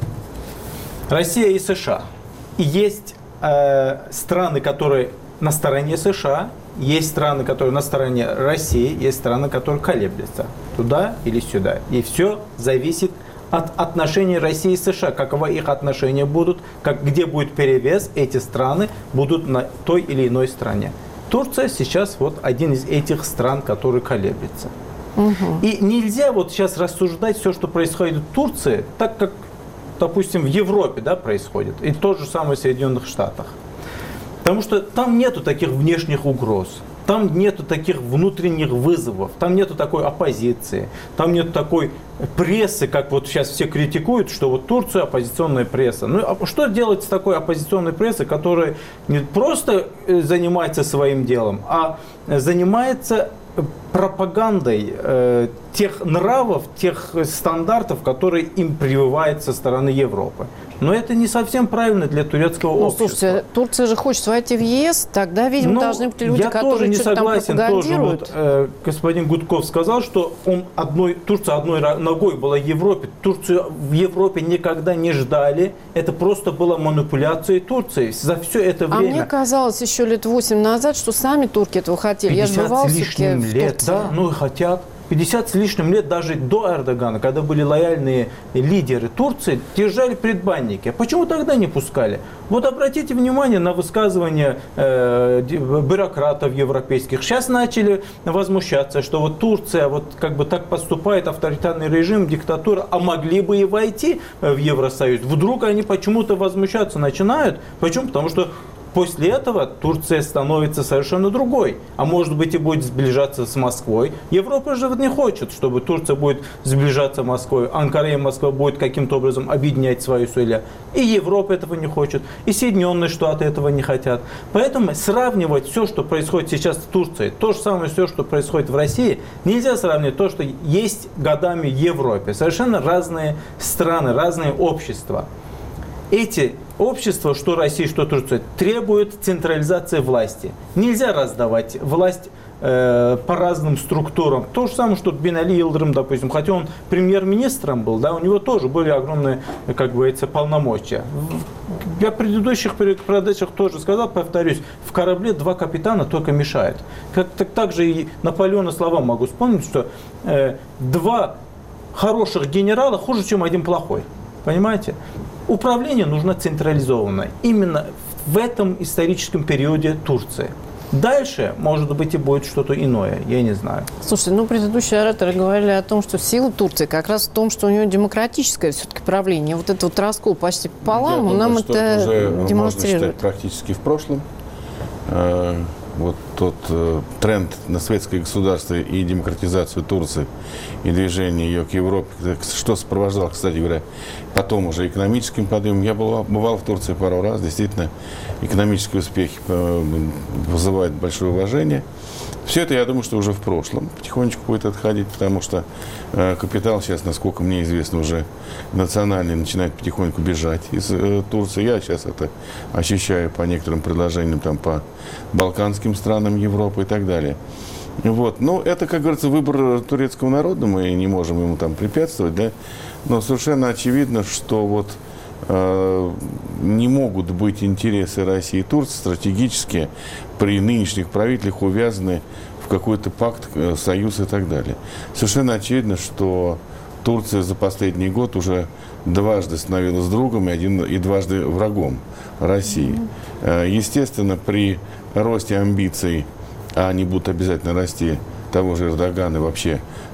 Россия и США. И есть э, страны, которые на стороне США, есть страны, которые на стороне России, есть страны, которые колеблются туда или сюда. И все зависит от отношений России и США. Каковы их отношения будут, как, где будет перевес, эти страны будут на той или иной стране. Турция сейчас вот один из этих стран, который колеблется. Угу. И нельзя вот сейчас рассуждать все, что происходит в Турции, так как, допустим, в Европе, да, происходит. И то же самое в Соединенных Штатах. Потому что там нету таких внешних угроз, там нету таких внутренних вызовов, там нету такой оппозиции, там нету такой прессы, как вот сейчас все критикуют, что вот Турция оппозиционная пресса. Ну а что делать с такой оппозиционной прессой, которая не просто занимается своим делом, а занимается пропагандой э, тех нравов, тех стандартов, которые им прививают со стороны Европы. Но это не совсем правильно для турецкого ну, общества. Слушайте, Турция же хочет войти в ЕС, тогда, видимо, ну, должны быть люди, которые что-то там пропагандируют. Тоже вот, э, господин Гудков сказал, что он одной, Турция одной ногой была в Европе. Турцию в Европе никогда не ждали. Это просто была манипуляция Турции за все это время. А мне казалось еще лет восемь назад, что сами турки этого хотели. Я же бывал все-таки в Турции. Лет, да, ну и хотят. пятьдесят с лишним лет даже до Эрдогана, когда были лояльные лидеры Турции, держали предбанники. А почему тогда не пускали? Вот обратите внимание на высказывания э, бюрократов европейских. Сейчас начали возмущаться, что вот Турция вот как бы так поступает, авторитарный режим, диктатура, а могли бы и войти в Евросоюз. Вдруг они почему-то возмущаться начинают. Почему? Потому что после этого Турция становится совершенно другой. А может быть и будет сближаться с Москвой. Европа же не хочет, чтобы Турция будет сближаться с Москвой. Анкара и Москва будет каким-то образом объединять свои усилия. И Европа этого не хочет. И Соединенные Штаты этого не хотят. Поэтому сравнивать все, что происходит сейчас в Турции, то же самое все, что происходит в России, нельзя сравнивать то, что есть годами в Европе. Совершенно разные страны, разные общества. Эти общества, что Россия, что Турция, требуют централизации власти. Нельзя раздавать власть э, по разным структурам. То же самое, что Бинали Йылдырым, допустим, хотя он премьер-министром был, да, у него тоже были огромные, как говорится, полномочия. Я в предыдущих передачах тоже сказал, повторюсь, в корабле два капитана только мешают. Как, так, так же и Наполеона слова могу вспомнить, что э, два хороших генерала хуже, чем один плохой. Понимаете? Управление нужно централизованное. Именно в этом историческом периоде Турции. Дальше, может быть, и будет что-то иное, я не знаю. Слушайте, ну, предыдущие ораторы говорили о том, что сила Турции как раз в том, что у нее демократическое все-таки правление. Вот этот вот раскол почти пополам, я нам думаю, это уже демонстрирует. Можно считать практически в прошлом. Вот тот э, тренд на светское государство и демократизацию Турции и движение ее к Европе, что сопровождало, кстати говоря, потом уже экономическим подъемом. Я бывал, бывал в Турции пару раз, действительно, экономические успехи э, вызывают большое уважение. Все это, я думаю, что уже в прошлом потихонечку будет отходить, потому что э, капитал сейчас, насколько мне известно, уже национальный начинает потихоньку бежать из э, Турции. Я сейчас это ощущаю по некоторым предложениям, там, по балканским странам Европы и так далее. Вот. Ну, это, как говорится, выбор турецкого народа, мы не можем ему там препятствовать, да? Но совершенно очевидно, что вот э, не могут быть интересы России и Турции стратегические при нынешних правителях увязаны в какой-то пакт, союз и так далее. Совершенно очевидно, что Турция за последний год уже дважды становилась другом и, один, и дважды врагом России. Естественно, при росте амбиций, а они будут обязательно расти, того же Эрдогана и вообще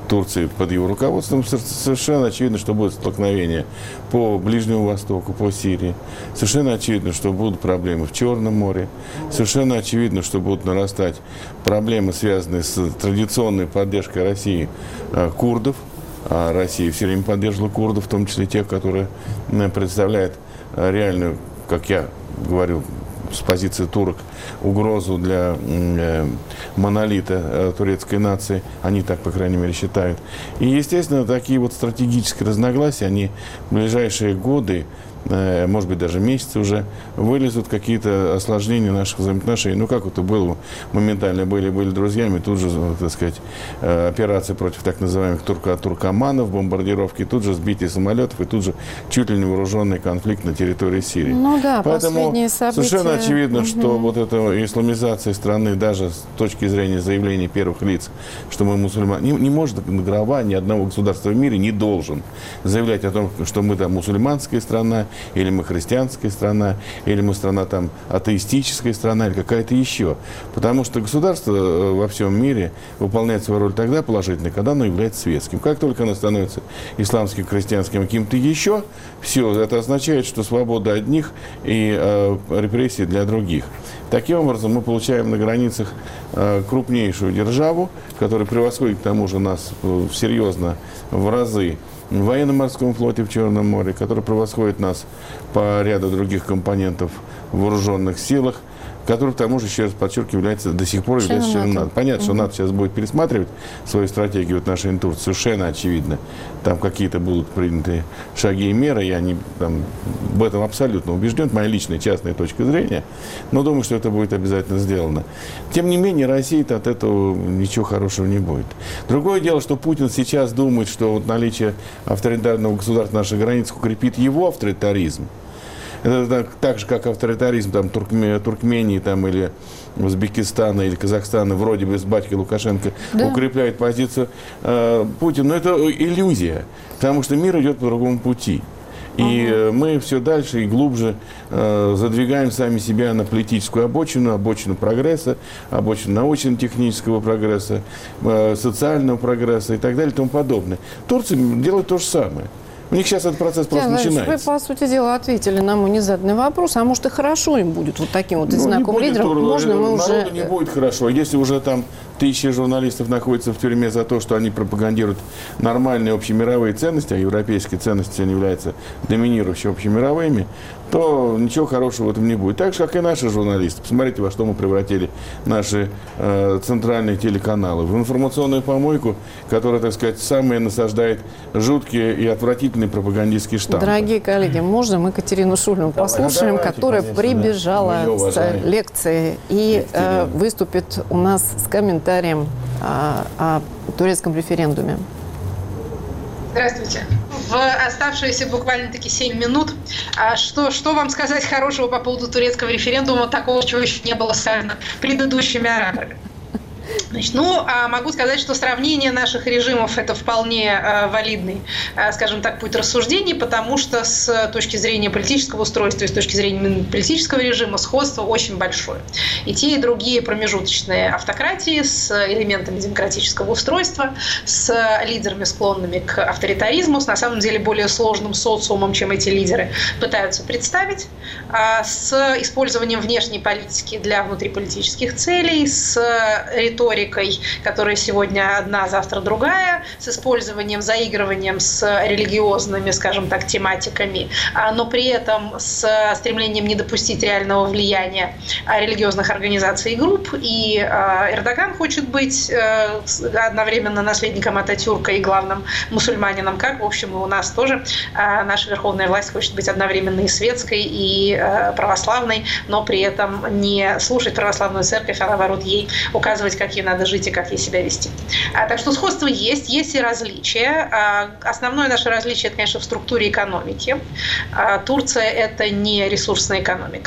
Турции под его руководством, совершенно очевидно, что будет столкновение по Ближнему Востоку, по Сирии. Совершенно очевидно, что будут проблемы в Черном море. Совершенно очевидно, что будут нарастать проблемы, связанные с традиционной поддержкой России э, курдов. А Россия все время поддерживала курдов, в том числе тех, которые э, представляют э, реальную, как я говорю, с позиции турок, угрозу для э, монолита э, турецкой нации. Они так, по крайней мере, считают. И, естественно, такие вот стратегические разногласия, они в ближайшие годы, э, может быть, даже месяцы уже, вылезут какие-то осложнения наших взаимоотношений. Ну, как это было, моментально были, были друзьями, тут же, так сказать, э, операции против так называемых турко-туркоманов, бомбардировки, тут же сбитие самолетов, и тут же чуть ли не вооруженный конфликт на территории Сирии. Ну да, Поэтому последние события... совершенно очевидно, угу. что вот эта исламизация страны, даже с точки зрения заявлений первых лиц, что мы мусульмане, не, не может глава ни одного государства в мире не должен заявлять о том, что мы там мусульманская страна, или мы христианская страна, или мы страна там атеистическая страна, или какая-то еще. Потому что государство во всем мире выполняет свою роль тогда положительно, когда оно является светским. Как только оно становится исламским, христианским, каким-то еще, все, это означает, что свобода одних и э, репрессии для других. Таким образом, мы получаем на границах э, крупнейшую державу, которая превосходит к тому же нас э, серьезно в разы в военно-морском флоте в Черном море, который превосходит нас по ряду других компонентов в вооруженных силах, который, к тому же, еще раз подчеркиваю, является, до сих пор является членом НАТО. Понятно, что НАТО сейчас будет пересматривать свою стратегию в отношении Турции, совершенно очевидно. Там какие-то будут приняты шаги и меры, я не, там, в этом абсолютно убежден, моя личная частная точка зрения, но думаю, что это будет обязательно сделано. Тем не менее, России-то от этого ничего хорошего не будет. Другое дело, что Путин сейчас думает, что вот наличие авторитарного государства на наших границах укрепит его авторитаризм. Это так, так же, как авторитаризм там, Туркме, Туркмении там, или Узбекистана или Казахстана, вроде бы с батькой Лукашенко, да, укрепляет позицию э, Путина. Но это иллюзия, потому что мир идет по другому пути. И uh-huh. мы все дальше и глубже э, задвигаем сами себя на политическую обочину, обочину прогресса, обочину научно-технического прогресса, э, социального прогресса и так далее и тому подобное. Турция делает то же самое. У них сейчас этот процесс просто Илья начинается. Вы, по сути дела, ответили на мой незаданный вопрос. А может, и хорошо им будет вот таким вот одинаковым ну, лидером? Можно мы уже... не будет хорошо. Если уже там тысячи журналистов находятся в тюрьме за то, что они пропагандируют нормальные общемировые ценности, а европейские ценности они являются доминирующими общемировыми, то ничего хорошего в этом не будет. Так же, как и наши журналисты. Посмотрите, во что мы превратили наши э, центральные телеканалы. В информационную помойку, которая, так сказать, самые насаждает жуткие и отвратительные пропагандистские штампы. Дорогие коллеги, можно мы Катерину Шульман послушаем, давайте, которая конечно, прибежала да. с лекции и э, выступит у нас с комментарием о, о турецком референдуме. Здравствуйте. В оставшиеся буквально-таки семь минут, а что, что вам сказать хорошего по поводу турецкого референдума, такого, чего еще не было сказано предыдущими ораторами? Значит, ну, могу сказать, что сравнение наших режимов – это вполне э, валидный, э, скажем так, путь рассуждений, потому что с точки зрения политического устройства и с точки зрения политического режима сходство очень большое. И те, и другие промежуточные автократии с элементами демократического устройства, с лидерами, склонными к авторитаризму, с на самом деле более сложным социумом, чем эти лидеры пытаются представить, э, с использованием внешней политики для внутриполитических целей, с риторикой, которая сегодня одна, завтра другая, с использованием, заигрываем с религиозными, скажем так, тематиками, но при этом с стремлением не допустить реального влияния религиозных организаций и групп. И Эрдоган хочет быть одновременно наследником Ататюрка и главным мусульманином, как, в общем, и у нас тоже наша верховная власть хочет быть одновременно и светской, и православной, но при этом не слушать православную церковь, а наоборот ей указывать, как ей надо жить и как ей себя вести. А, так что сходство есть, есть и различия. А, основное наше различие – это, конечно, в структуре экономики. А, Турция – это не ресурсная экономика.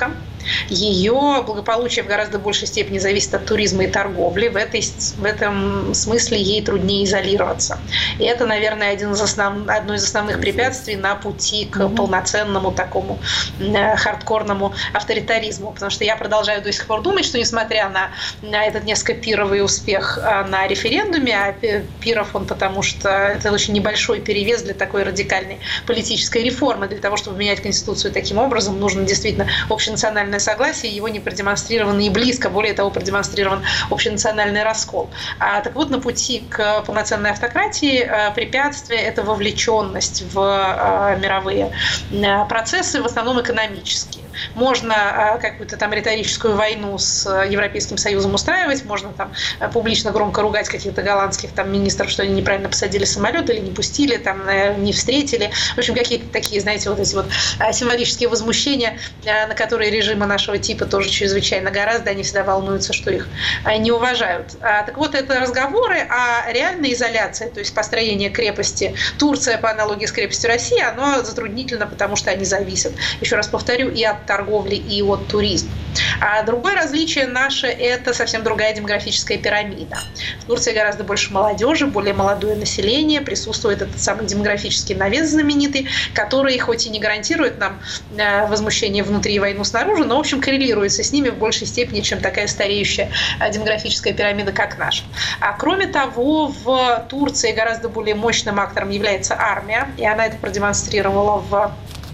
Ее благополучие в гораздо большей степени зависит от туризма и торговли. В, этой, в этом смысле ей труднее изолироваться. И это, наверное, один из основ, одно из основных препятствий на пути к полноценному такому э, хардкорному авторитаризму. Потому что я продолжаю до сих пор думать, что несмотря на, на этот несколько пировый успех э, на референдуме, а пиров он потому что это очень небольшой перевес для такой радикальной политической реформы. Для того, чтобы менять Конституцию таким образом, нужно действительно общенациональное согласие. Его не продемонстрировано и близко. Более того, продемонстрирован общенациональный раскол. А, так вот, на пути к полноценной автократии а, препятствие – это вовлеченность в а, мировые а, процессы, в основном экономические. Можно а, какую-то там риторическую войну с Европейским Союзом устраивать, можно там публично громко ругать каких-то голландских там министров, что они неправильно посадили самолет или не пустили, там, не встретили. В общем, какие-то такие, знаете, вот эти вот символические возмущения, на которые режимы нашего типа тоже чрезвычайно гораздо, они всегда волнуются, что их не уважают. Так вот, это разговоры о реальной изоляции, то есть построение крепости Турция по аналогии с крепостью России, оно затруднительно, потому что они зависят, еще раз повторю, и от торговли, и от туризма. А другое различие наше – это совсем другая демографическая пирамида. В Турции гораздо больше молодежи, более молодое население, присутствует этот самый демографический навес знаменитый, который хоть и не гарантирует нам возмущение внутри и войну снаружи, но, в общем, коррелируется с ними в большей степени, чем такая стареющая демографическая пирамида, как наша. А кроме того, в Турции гораздо более мощным актором является армия, и она это продемонстрировала в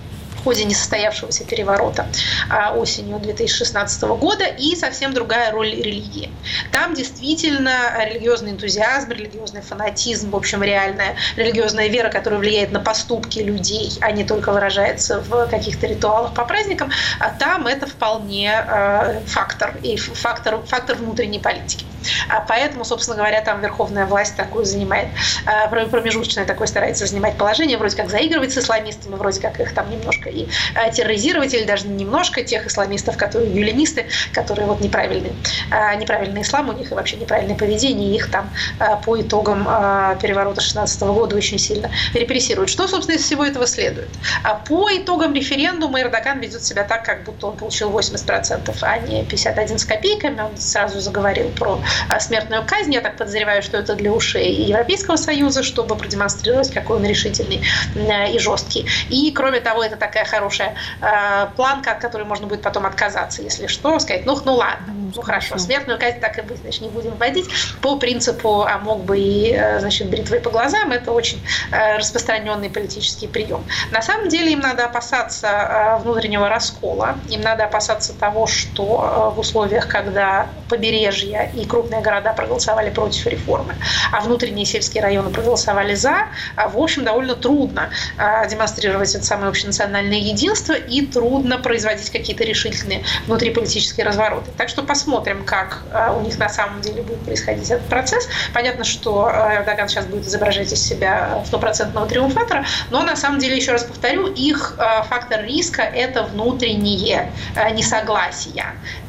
в ходе несостоявшегося переворота осенью две тысячи шестнадцатого года, и совсем другая роль религии. Там действительно религиозный энтузиазм, религиозный фанатизм, в общем, реальная религиозная вера, которая влияет на поступки людей, а не только выражается в каких-то ритуалах по праздникам, а там это вполне фактор, и фактор, фактор внутренней политики. Поэтому, собственно говоря, там верховная власть такую занимает, промежуточное такое старается занимать положение, вроде как заигрывать с исламистами, вроде как их там немножко и терроризировать, или даже немножко тех исламистов, которые гюленисты, которые вот неправильный, неправильный ислам у них и вообще неправильное поведение, их там по итогам переворота шестнадцатого года очень сильно репрессируют. Что, собственно, из всего этого следует? По итогам референдума Эрдоган ведет себя так, как будто он получил восемьдесят процентов, а не пятьдесят один с копейками. Он сразу заговорил про смертную казнь. Я так подозреваю, что это для ушей Европейского Союза, чтобы продемонстрировать, какой он решительный и жесткий. И, кроме того, это такая хорошая э, планка, от которой можно будет потом отказаться, если что, сказать, ну, ну ладно, ну хорошо, смертную казнь так и быть, значит, не будем вводить по принципу, а мог бы и, значит, бритвой по глазам, это очень э, распространенный политический прием. На самом деле им надо опасаться э, внутреннего раскола, им надо опасаться того, что э, в условиях, когда побережье и крупные города проголосовали против реформы, а внутренние сельские районы проголосовали за, э, в общем, довольно трудно э, демонстрировать это самое общенациональное единство и трудно производить какие-то решительные внутриполитические развороты. Так что посмотрим, как у них на самом деле будет происходить этот процесс. Понятно, что Эрдоган сейчас будет изображать из себя стопроцентного триумфатора, но на самом деле, еще раз повторю, их фактор риска – это внутренние несогласия.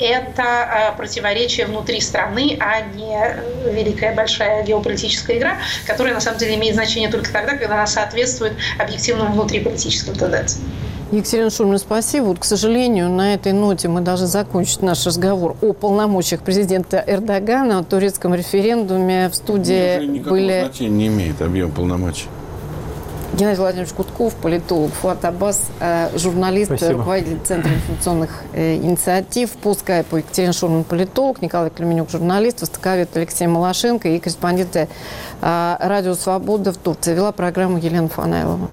Это противоречие внутри страны, а не великая большая геополитическая игра, которая на самом деле имеет значение только тогда, когда она соответствует объективным внутриполитическим тенденциям. Екатерина Шульман, спасибо. Вот, к сожалению, на этой ноте мы должны закончить наш разговор о полномочиях президента Эрдогана, о турецком референдуме. В студии никакого были... значения не имеет объем полномочий. Геннадий Владимирович Кутков, политолог, Фуат Аббас, журналист, Спасибо. Руководитель Центра информационных инициатив. По скайпу Екатерина Шульман, политолог, Николай Клименюк, журналист, востоковед Алексей Малашенко и корреспондент Радио Свобода в Турции. Вела программу Елена Фанайлова.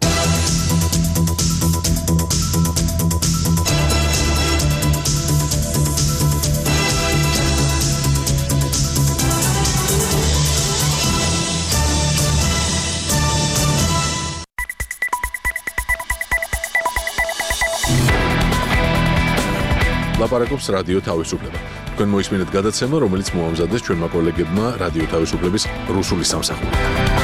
ლაპარაკობს რადიო თავისუფლება. თქვენ მოისმინეთ გადაცემა, რომელიც მოამზადეს ჩვენმა კოლეგებმა რადიო თავისუფლების რუსული სამსახური.